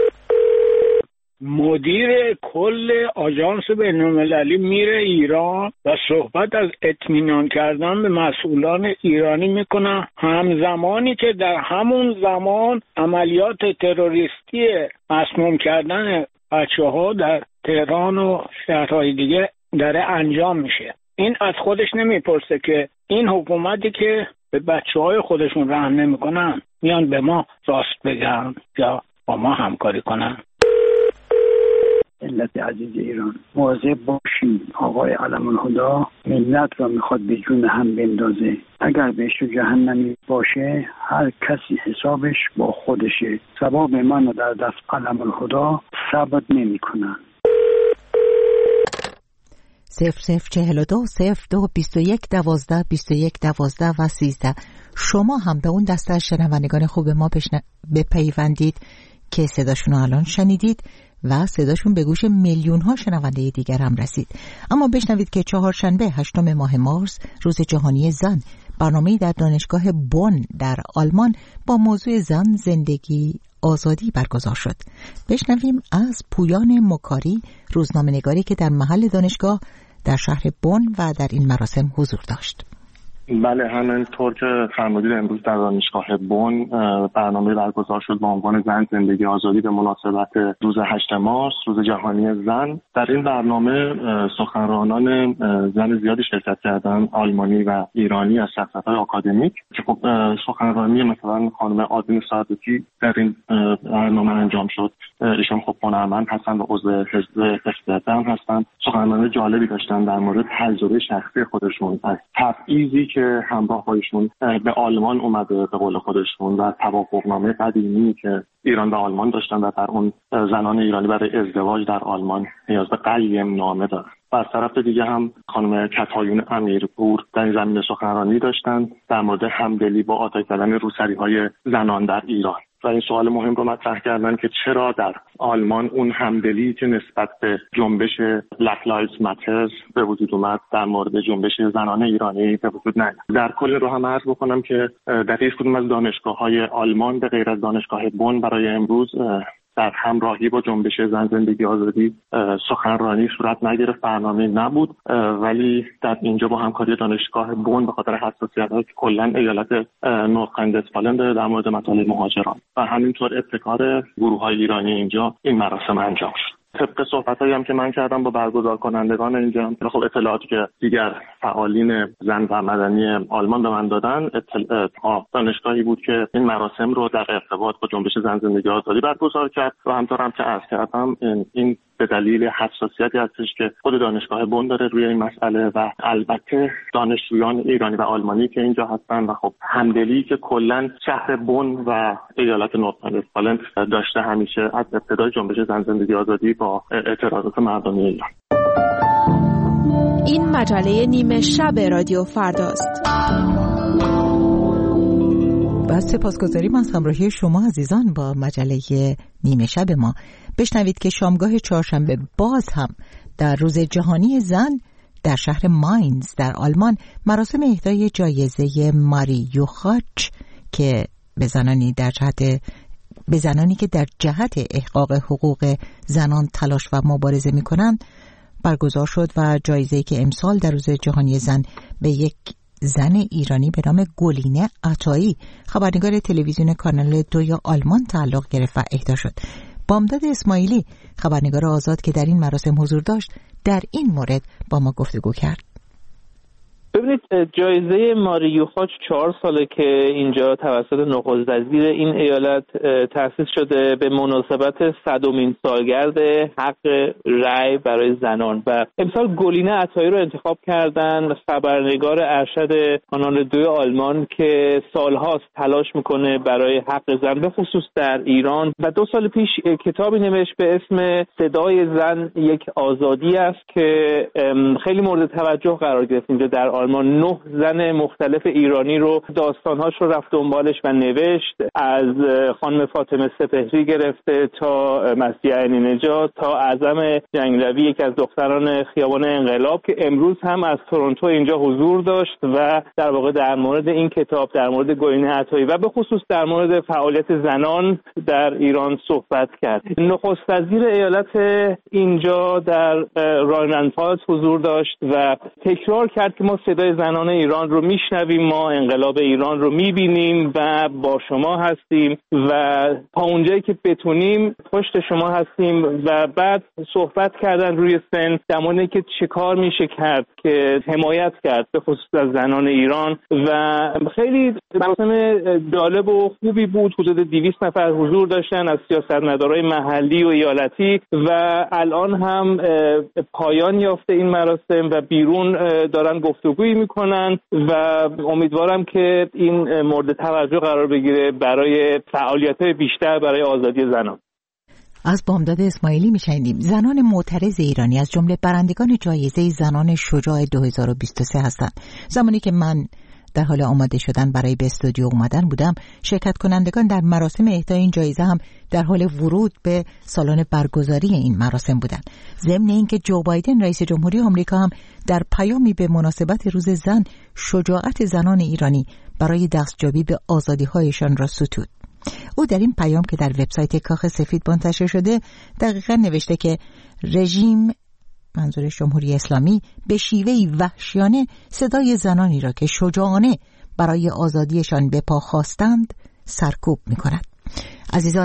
مدیر کل آژانس بین‌المللی میره ایران و صحبت از اطمینان کردن به مسئولان ایرانی میکنه، همزمانی که در همون زمان عملیات تروریستی مسموم کردن بچه ها در تهران و شهرهای دیگه داره انجام میشه. این از خودش نمیپرسه که این حکومتی که به بچه های خودشون رحم نمیکنن میان به ما راست بگن یا با ما همکاری کنن. ملت عزیز ایران، مواظب باشین. آقای علم الهدا ملت را میخواد به جون هم بندازه. اگر بهش جهنمی باشه هر کسی حسابش با خودشه. ثواب من رو در دست علم الهدا ثبت نمی کنن. صفر صفر چهل و دو صفر دو بیست و یک دوازده بیست و یک دوازده و سیزده. شما هم به اون دسته از شنوندگان خوب ما بشن... بپیوندید که صداشون رو الان شنیدید و صداشون به گوش میلیون ها شنونده دیگر هم رسید. اما بشنوید که چهارشنبه هشتم ماه مارس روز جهانی زن، برنامه‌ای در دانشگاه بون در آلمان با موضوع زن، زندگی، آزادی برگزار شد. بشنویم از پویان مکاری، روزنامه‌نگاری که در محل دانشگاه در شهر بون و در این مراسم حضور داشت. بله، همینطور که فرمودید امروز در دانشگاه بون برنامه برگزار شد با عنوان زن، زندگی، آزادی به مناسبت روز هشتم مارس، روز جهانی زن. در این برنامه سخنرانان زن زیادی شرکت کردن، آلمانی و ایرانی از شخصیت‌های آکادمیک که خب سخنرانی مثلا خانم آذین صادقی در این برنامه انجام شد. ایشون خب هنرمند هستن و عضو حزب اختیاردم هستن. سخنرانی جالبی داشتن در مورد تجربه شخصی خودشون از تبعیضی که همراه بایشون به آلمان اومده به قول خودشون و توافقنامه قدیمی که ایران و آلمان داشتن و در اون زنان ایرانی برای ازدواج در آلمان نیاز به قیم نامه دارن. و از طرف دیگه هم خانم کتایون امیرپور در این زمینه سخنرانی داشتن در مورد همدلی با آتش زدن روسری‌های زنان در ایران و این سوال مهم رو مطرح کردن که چرا در آلمان اون همدلی که نسبت به جنبش Black Lives Matter به وجود اومد در مورد جنبش زنان ایرانی به وجود نیامد. در کل رو هم عرض بکنم که در هیچ کدوم از دانشگاه‌های آلمان به غیر از دانشگاه بون برای امروز در همراهی با جنبش زن، زندگی، آزادی سخنرانی صورت نگرفت، برنامه نبود، ولی در اینجا با همکاری دانشگاه بون به خاطر حساسیت‌هایی که کلاً ایالت نورد-رین-وستفالن داره در مورد مسائل مهاجران و همینطور ابتکار گروه‌های ایرانی اینجا این مراسم انجام شد. طبق صحبتایی هم که من کردم با برگزار کنندگان اینجا، خب اطلاعاتی که دیگر فعالین زن و مدنی آلمان به من دادن، اطلاعات دانشگاهی بود که این مراسم رو در ارتباط با جنبش زن، زندگی، آزادی برگزار کرد و همطور هم که عرض کردم این به دلیل حساسیتی هستش که خود دانشگاه بون داره روی این مسئله و البته دانشجویان ایرانی و آلمانی که اینجا هستن و خب همدلی که کلا شهر بون و ایالت نورد-رین-وستفالن داشته همیشه از ابتدای جنبش زن، زندگی، آزادی با اعتراضات مردمی ایران. این مجله نیمه شب رادیو فرداست. با سپاسگزاریم از همراهی شما عزیزان با مجله نیمه شب ما. بشنوید که شامگاه چهارشنبه باز هم در روز جهانی زن در شهر ماینز در آلمان مراسم اهدای جایزه ماری یوخاچ که به زنانی در جهت به زنانی که در جهت احقاق حقوق زنان تلاش و مبارزه می‌کنند برگزار شد و جایزه‌ای که امسال در روز جهانی زن به یک زن ایرانی به نام گلینه عطایی خبرنگار تلویزیون کانال دوی آلمان تعلق گرفت و اهدا شد. بامداد اسماعیلی خبرنگار آزاد که در این مراسم حضور داشت در این مورد با ما گفتگو کرد. ببینید، جایزه ماری یوخاچ چهار ساله که اینجا توسط نخست وزیر این ایالت تأسیس شده به مناسبت صدمین سالگرد حق رأی برای زنان و امسال گلینه عطایی رو انتخاب کردن، خبرنگار ارشد کانال دوی آلمان که سالهاست تلاش میکنه برای حق زن به خصوص در ایران و دو سال پیش کتابی نوشت به اسم صدای زن یک آزادی است که خیلی مورد توجه قرار گرفت. اینجا در آلمان نه زن مختلف ایرانی رو داستانهاش رو رفت دنبالش و نوشت، از خانم فاطمه سپهری گرفته تا مسیح عینی نژاد تا اعظم جنگلوی، یکی از دختران خیابان انقلاب که امروز هم از تورنتو اینجا حضور داشت و در واقع در مورد این کتاب، در مورد گلینه عطایی و به خصوص در مورد فعالیت زنان در ایران صحبت کرد. نخست وزیر ایالت اینجا در راینلند-پالتس حضور داشت و تکرار کرد که ما صدای زنان ایران رو میشنویم، ما انقلاب ایران رو میبینیم و با شما هستیم و تا اونجایی که بتونیم پشت شما هستیم. و بعد صحبت کردن روی سن در مورد که چه کار میشه کرد که حمایت کرد به خصوص از زنان ایران و خیلی مراسم جالب و خوبی بود. حدود دویست نفر حضور داشتن از سیاستمدارای محلی و ایالتی و الان هم پایان یافته این مراسم و بیرون دارن گفتگویی میکنن و امیدوارم که این مورد توجه قرار بگیره برای فعالیت‌های بیشتر برای آزادی زنان. از بامداد اسماعیلی میشنیدیم. زنان معترض ایرانی از جمله برندگان جایزه زنان شجاع دو هزار و بیست و سه هستند. زمانی که من در حال آماده شدن برای به استودیو اومدن بودم، شرکت کنندگان در مراسم اهدای این جایزه هم در حال ورود به سالن برگزاری این مراسم بودند. ضمن اینکه جو بایدن رئیس جمهوری آمریکا هم در پیامی به مناسبت روز زن شجاعت زنان ایرانی برای دستیابی به آزادی‌هایشان را ستود. او در این پیام که در وبسایت کاخ سفید منتشر شده دقیقاً نوشته که رژیم، منظورش جمهوری اسلامی، به شیوهی وحشیانه صدای زنانی را که شجاعانه برای آزادیشان به پا خواستند سرکوب می کند. عزیزان،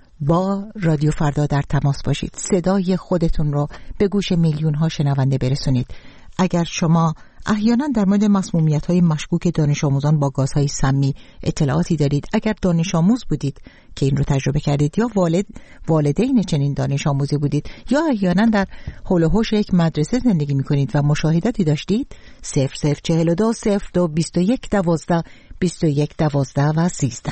با رادیو فردا در تماس باشید. صدای خودتون رو به گوش میلیون ها شنونده برسونید. اگر شما احیانا در مورد مسمومیت‌های مشکوک دانش آموزان با گازهای سمی اطلاعاتی دارید، اگر دانش آموز بودید که این رو تجربه کردید یا والد والدین چنین دانش آموزی بودید یا احیانا در حول و حوش یک مدرسه زندگی می‌کنید و مشاهداتی داشتید، صفر صفر چهل و دو صفر دو بیست و یک دوازده بیست و یک دوازده و سیزده.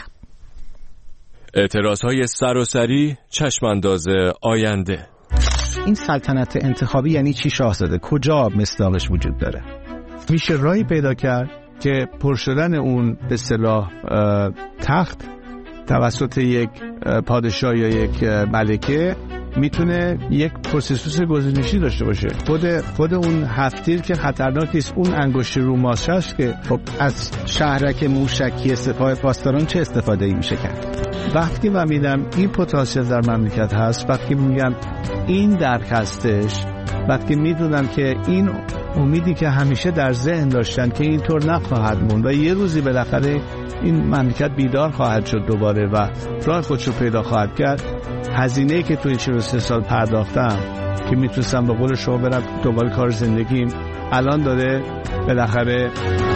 اعتراضهای سراسری، چشمانداز آینده. این سلطنت انتخابی یعنی چی شاهزاده؟ کجا مصداقش وجود داره؟ میشه راهی پیدا کرد که پر شدن اون به اصطلاح تخت توسط یک پادشاه یا یک ملکه میتونه یک پروسس گزینشی داشته باشه. خود خود اون هفتیر که خطرناک است، اون انگشت رو ماشه است که خب از شهرک موشکی سپاه پاسداران چه استفاده ای میشه کرد. وقتی من میدم این پتانسیل در مملکت هست، وقتی میگم این درک هستش، وقتی میدونم که این امیدی که همیشه در ذهن داشتن که اینطور نخواهد موند و یه روزی بالاخره این مملکت بیدار خواهد شد دوباره و راه خودشو پیدا خواهد کرد، هزینه‌ای که تو این چهل و سه سال پرداختم که میتونستم به قول شما برم دوباره کار زندگیم، الان داره بالاخره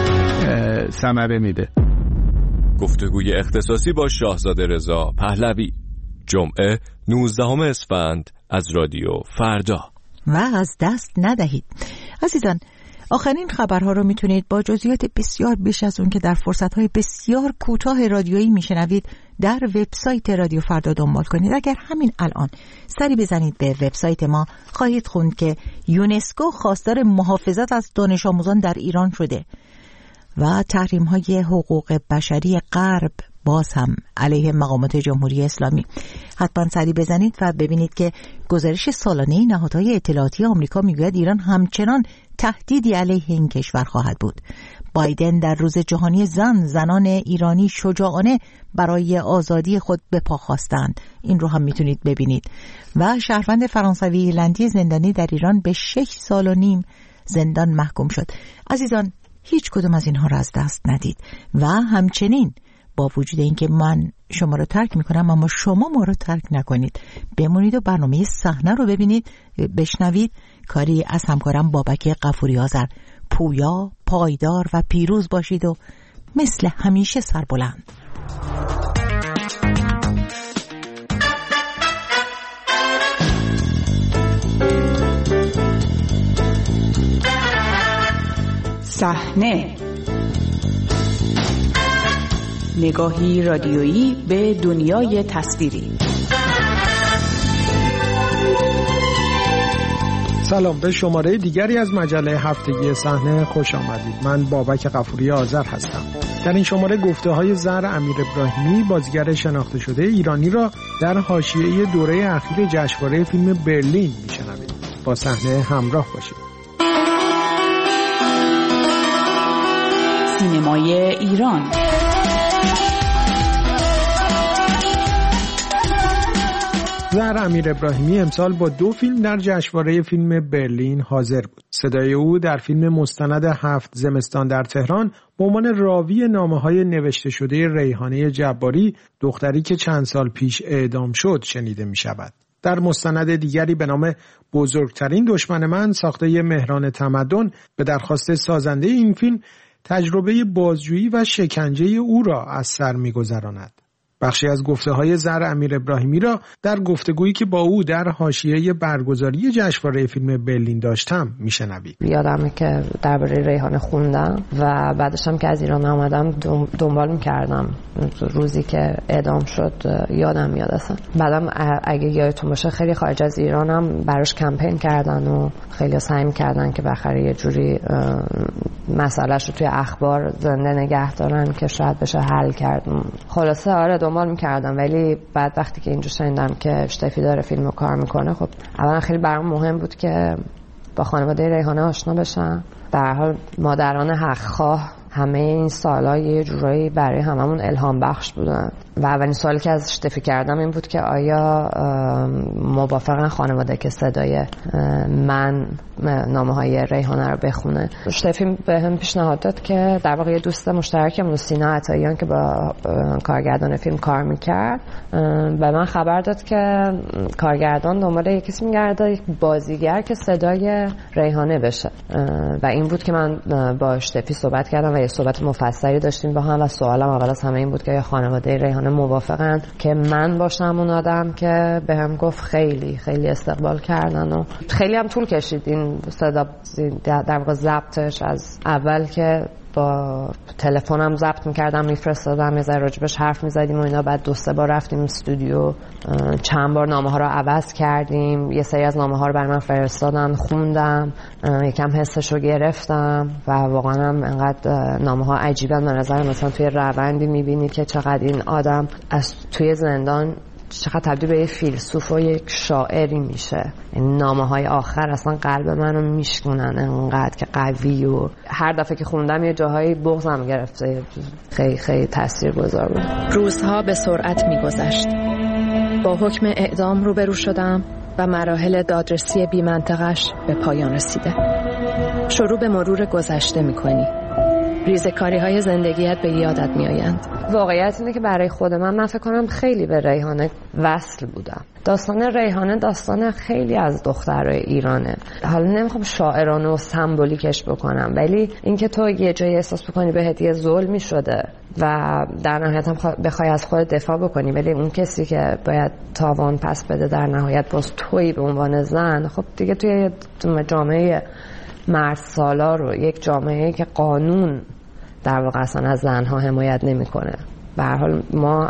ثمره میده. گفتگوی اختصاصی با شاهزاده رضا پهلوی، جمعه نوزدهم اسفند از رادیو فردا. و از دست ندهید. عزیزان، آخرین خبرها رو میتونید با جزئیات بسیار بیش از اون که در فرصتهای بسیار کوتاه رادیویی میشنوید در وبسایت رادیو فردا دنبال کنید. اگر همین الان سری بزنید به وبسایت ما، خواهید خوند که یونسکو خواستار محافظت از دانش آموزان در ایران شده و تحریم‌های حقوق بشری غرب باز هم علیه مقامات جمهوری اسلامی. حتما سری بزنید و ببینید که گزارش سالانه نهادهای اطلاعاتی آمریکا میگوید ایران همچنان تهدیدی علیه این کشور خواهد بود. بایدن در روز جهانی زن زنان ایرانی شجاعانه برای آزادی خود به پا خواستند. این رو هم میتونید ببینید. و شهروند فرانسوی ایرلندی زندانی در ایران به شش سال و نیم زندان محکوم شد. عزیزان، هیچ کدوم از اینها را از دست ندید و همچنین با وجود اینکه من شما رو ترک میکنم اما شما ما رو ترک نکنید. بمونید و برنامه صحنه رو ببینید، بشنوید. کاری از همکارم بابک غفوری آذر. پویا، پایدار و پیروز باشید و مثل همیشه سربلند. صحنه، نگاهی رادیویی به دنیای تصویری. سلام، به شماره دیگری از مجله هفتگی صحنه خوش آمدید. من بابک غفوری آذر هستم. در این شماره گفته های زهر امیر ابراهیمی، بازیگر شناخته شده ایرانی را در حاشیه دوره اخیر جشنواره فیلم برلین میشنوید. با صحنه همراه باشید. سینمای ایران. زهر امیر ابراهیمی امسال با دو فیلم در جشنواره فیلم برلین حاضر بود. صدای او در فیلم مستند هفت زمستان در تهران به عنوان راوی نامه‌های نوشته شده ریحانه جباری، دختری که چند سال پیش اعدام شد، شنیده می‌شود. در مستند دیگری به نام بزرگترین دشمن من ساخته مهران تمدن به درخواست سازنده این فیلم تجربه بازجویی و شکنجه او را از سر می‌گذراند. بخشی از گفته‌های زهر امیر ابراهیمی را در گفتگویی که با او در حاشیه برگزاری جشنواره فیلم برلین داشتم میشنوید. یادمه که درباره ریحانه خوندم و بعدش هم که از ایران آمدم دنبال می‌کردم روزی که اعدام شد، یادم میاد اصلا. بعدم اگه یادتون باشه خیلی خارج از ایرانم براش کمپین کردن و خیلی سعی می‌کردن که بخره یه جوری مسئله‌اش رو توی اخبار زنده نگه دارن که شاید بشه حل کرد. خلاصه آره دنبال می‌کردم، ولی بعد وقتی که اینجا شنیدم که اشتفی داره فیلمو کار میکنه، خب اولا خیلی برام مهم بود که با خانواده ریحانه آشنا بشم. به هر حال مادران حق‌خواه همه این سال‌ها یه جورایی برای هممون الهام بخش بودن و اولین سوالی که از اشتفی کردم این بود که آیا موافقن خانواده که صدای من نامه‌های ریحانه رو بخونه. اشتفی به هم پیشنهاد داد که در واقع یه دوست مشترکمون سینا عطاییان که با کارگردان فیلم کار میکرد به من خبر داد که کارگردان دنبال یه کسی میگرده، یک بازیگر که صدای ریحانه بشه و این بود که من با اشتفی صحبت کردم و یه صحبت مفصلی داشتیم با هم و سوالم اول از همه این بود که خانواده ریحانه موافقن که من باشم اون آدم که به هم گفت خیلی خیلی استقبال کردن و خیلی هم طول کشید این صدا در واقع ضبطش. از اول که با تلفنم ضبط می‌کردم میفرستادم، یه ذره راجبش حرف می‌زدیم و اینا، بعد دو سه بار رفتیم استودیو، چند بار نامه‌ها رو عوض کردیم، یه سری از نامه‌ها رو برای من فرستادن، خوندم، یکم حسش رو گرفتم و واقعا هم انقدر نامه‌ها عجیبن به نظر. مثلا توی روندی می‌بینی که چقدر این آدم از توی زندان چقدر تبدیل به یه فیلسوف و یک شاعری میشه. این نامه‌های آخر اصلا قلب منو میشکنن انقدر که قوی و هر دفعه که خوندم یه جاهایی بغضم گرفته. خیلی خیلی تاثیرگذار بود. روزها به سرعت میگذشت. با حکم اعدام روبرو شدم و مراحل دادرسی بی منطقش به پایان رسیده. شروع به مرور گذشته میکنی. ریزکاری های زندگیت به یادت می آیند. واقعیت اینه که برای خود من من فکر کنم خیلی به ریحانه وصل بودم. داستان ریحانه داستان خیلی از دخترای ایرانه. حالا نمیخوام شاعرانه و سمبولیکش بکنم، ولی اینکه تو یه جایی احساس بکنی بهت یه ظلمی شده و در نهایت هم بخوای از خودت دفاع بکنی، ولی اون کسی که باید تاوان پس بده در نهایت باز تویی به عنوان زن، خب دیگه توی جامعه مرد سالار و یک جامعه که قانون در واقع اصلا از زنها حمایت نمیکنه. به هر حال ما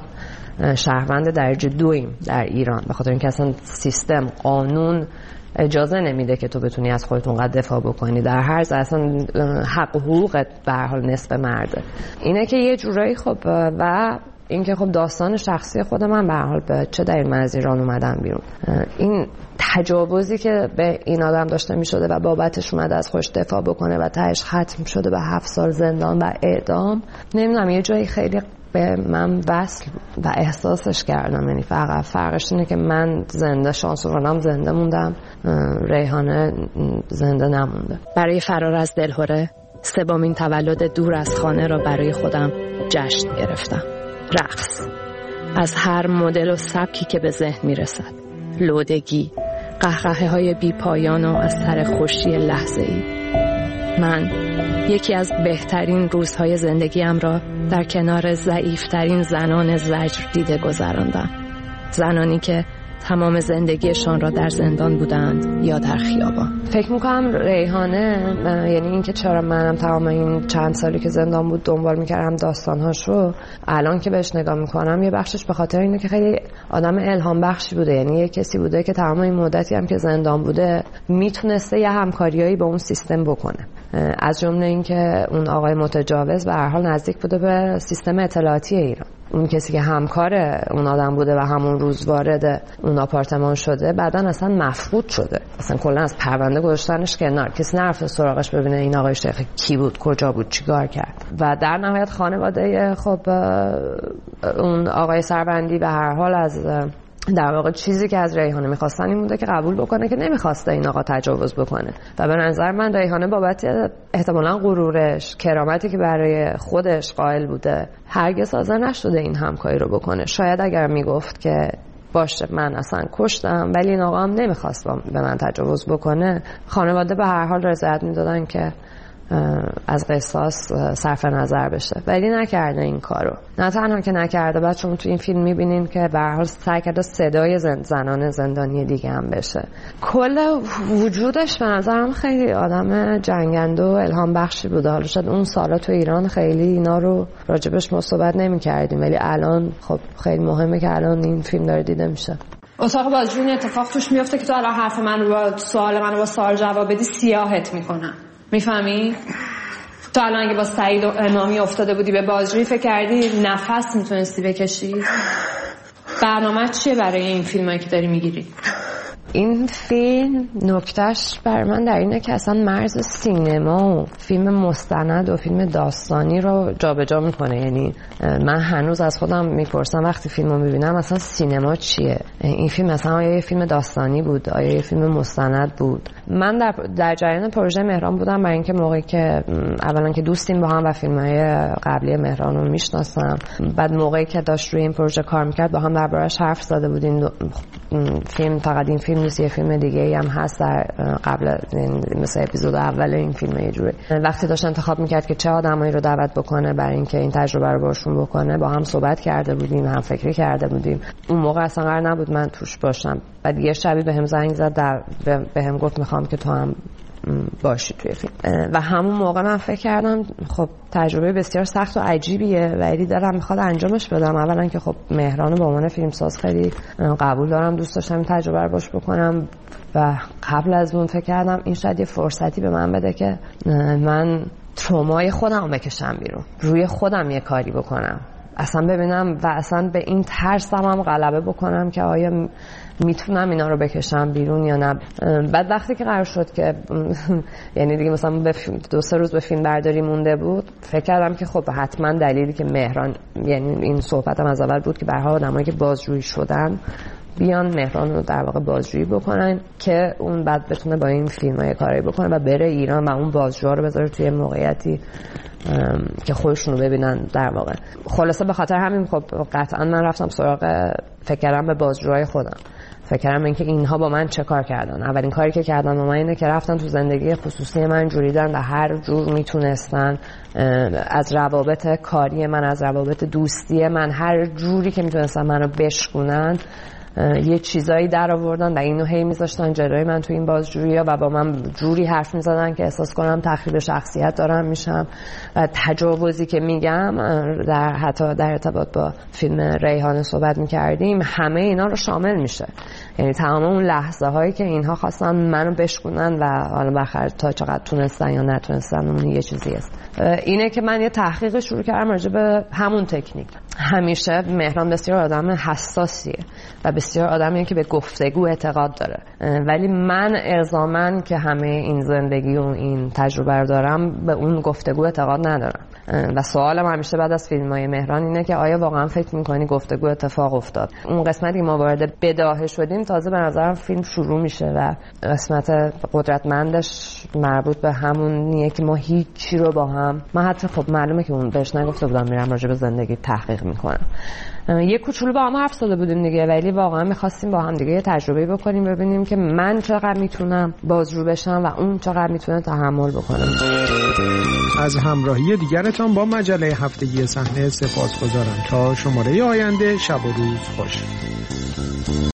شهروند درجه دویم در ایران، به خاطر اینکه اصلا سیستم قانون اجازه نمیده که تو بتونی از خودت اونقدر دفاع بکنی. در هر ز اصلا حق و حقوقت به هر حال نصف مرده. اینه که یه جورایی خب و اینکه خب داستان شخصی خود من به هر حال به چه دلیل من از ایران اومدم بیرون، این تجاوزی که به این آدم داشته می شده و بابتش اومده از خودش دفاع بکنه و تهش ختم شده به هفت سال زندان و اعدام، نمیدونم یه جایی خیلی به من وصل و احساسش کردم. یعنی فقط فرقش اینه که من زنده شانس آوردم زنده موندم، ریحانه زنده نمونده. برای فرار از دلهره سومین تولد دور از خانه را برای خودم جشن گرفتم. رقص از هر مدل و سبکی که به ذهن میرسد، لودگی، قهقهه های بی پایان و از سر خوشی لحظه ای. من یکی از بهترین روزهای زندگیم را در کنار ضعیفترین زنان زجر دیده گذراندم. زنانی که تمام زندگیشان را در زندان بودند یا در خیابان. فکر میکنم ریحانه، یعنی اینکه چرا منم تمام این چند سالی که زندان بود دنبال میکردم داستانهاشو، الان که بهش نگاه میکنم یه بخشش به خاطر اینه که خیلی آدم الهام بخشی بوده. یعنی یه کسی بوده که تمام این مدتی هم که زندان بوده میتونسته یه همکاریایی با اون سیستم بکنه، از جمله اینکه اون آقای متجاوز به هر حال نزدیک بوده به سیستم اطلاعاتی ایران. اون کسی که همکار اون آدم بوده و همون روز وارد اون آپارتمان شده بعداً اصلا مفقود شده، اصلا کلا از پرونده گذاشتنش کنار، کسی نرفته سراغش ببینه این آقای شیخ کی بود، کجا بود، چیکار کرد. و در نهایت خانواده خب اون آقای سربندی به هر حال از در واقع چیزی که از ریحانه میخواستن این بوده که قبول بکنه که نمیخواسته این آقا تجاوز بکنه. و به نظر من ریحانه بابت احتمالاً غرورش، کرامتی که برای خودش قائل بوده، هرگز حاضر نشده این همکاری رو بکنه. شاید اگر میگفت که باشه من اصلا کشتم ولی این آقا هم نمیخواست به من تجاوز بکنه، خانواده به هر حال رضایت میدادن که از قصاص صرف نظر بشه، ولی نکرده این کارو. نه تنها که نکرده، بعد شما تو این فیلم میبینین که به هر حال سعی کرده صدای زند زنان زندانی دیگه هم بشه. کل وجودش به نظرم خیلی آدم جنگنده و الهام بخشی بوده. حالا شاید اون سالا تو ایران خیلی اینا رو راجبش مصاحبت نمی‌کردیم، ولی الان خب خیلی مهمه که الان این فیلم داره دیده میشه. اتاق بازجویی اتفاق توش میفته که تو الان حرف من رو با سوال من رو با سوال جواب بدی سیاهت میکنم، میفهمی؟ تو الان اگه با سعید و امامی افتاده بودی به بازجویی فکر کردی نفس میتونستی بکشی؟ برنامه چیه برای این فیلمایی که داری میگیری؟ این فیلم نکتهش بر من در اینه که اصلا مرز سینما و فیلم مستند و فیلم داستانی رو جابجا میکنه. یعنی من هنوز از خودم میپرسم وقتی فیلمو میبینم اصلا سینما چیه؟ این فیلم اصلا آیا یه فیلم داستانی بود؟ آیا یه فیلم مستند بود؟ من در در جریان پروژه مهران بودم، برای اینکه موقعی که اولا که دوستیم با هم و فیلم‌های قبلی مهران رو میشناسم، بعد موقعی که داشت روی این پروژه کار میکرد با هم دربارش حرف زده بودیم. فیلم فقط این فیلم نیست، یه فیلم دیگه هم هست در قبل مثل اپیزود اول این فیلم. یه جوری وقتی داشت انتخاب میکرد که چه آدمایی رو دعوت بکنه برای اینکه این تجربه رو باشون بکنه، با هم صحبت کرده بودیم، هم فکری کرده بودیم. اون موقع اصلا قرار نبود من توش باشم. بعد یه شبی بهم زنگ زد، در بهم گفت میخوام که تو هم باشی توی فیلم. و همون موقع من فکر کردم خب تجربه بسیار سخت و عجیبیه ولی دلم میخواد انجامش بدم. اولا که خب مهران به عنوان فیلمساز خیلی قبول دارم، دوست داشتم این تجربه رو باش بکنم و قبل از اون فکر کردم این شاید یه فرصتی به من بده که من ترومای خودم رو بکشم بیرون، روی خودم یه کاری بکنم، اصلا ببینم و اصلا به این ترسم هم غلبه بکنم که آیا میتونم اینا رو بکشم بیرون یا نه. بعد وقتی که قرار شد که یعنی دیگه مثلا به دو سه روز به فیلم برداری مونده بود، فکر کردم که خب حتما دلیلی که مهران، یعنی این صحبتم از اول بود که به هر حال آدمایی که بازجویی شدن بیان مهران رو در واقع بازجویی بکنن که اون بعد بتونه با این فیلم‌ها کاری بکنه و بره ایران و اون بازجوها رو بذاره توی موقعیتی که خودشون رو ببینن در واقع. خلاصه به خاطر همین خب قطعا من رفتم سراغ فکر کردم به بازجوهای خودم، فکر کردم اینکه اینها با من چه کار کردن. اولین کاری که کردن با من اینه که رفتن تو زندگی خصوصی من جوریدن و هر جور میتونستن از روابط کاری من، از روابط دوستی من، هر جوری که میتونستن منو بشکونن یه چیزایی در آوردن و اینو هی میذاشتن جلوی من تو این بازجویی‌ها و با من جوری حرف میزدن که احساس کنم تخریب شخصیت دارم میشم. و تجاوزی که میگم در حتی در ارتباط با فیلم ریحانه صحبت میکردیم همه اینا رو شامل میشه. یعنی تمام اون لحظه هایی که اینها خواستن منو بشکنن و حالا بخیر تا چقدر تونستن یا نتونستن اون یه چیزی است. اینه که من یه تحقیق شروع کردم راجع به همون تکنیک همیشه مهران بسیار آدم حساسیه و بسیار آدمیه که به گفتگو اعتقاد داره، ولی من الزاماً که همه این زندگی و این تجربه رو دارم به اون گفتگو اعتقاد ندارم و سوالم همیشه بعد از فیلم‌های مهران اینه که آیا واقعا فکر می‌کنی گفتگو اتفاق افتاد؟ اون قسمتی که ما وارد بداهه شدیم تازه به نظرم فیلم شروع میشه و قسمت قدرتمندش مربوط به همونیه که ما هیچی رو با هم، من حتی خب معلومه که اون بهش نگفته بودم میرم راجع به زندگی تحقیق میکنم، یه کوچولو با هم حرف زده بودیم دیگه، ولی واقعا میخواستیم با هم دیگه یه تجربه بکنیم ببینیم که من چقدر میتونم بازجو بشم و اون چقدر میتونه تحمل بکنه. از همراهی دیگرتان با مجله هفتگی صحنه سپاسگزارم. تا شماره آینده، شب و روز خوش.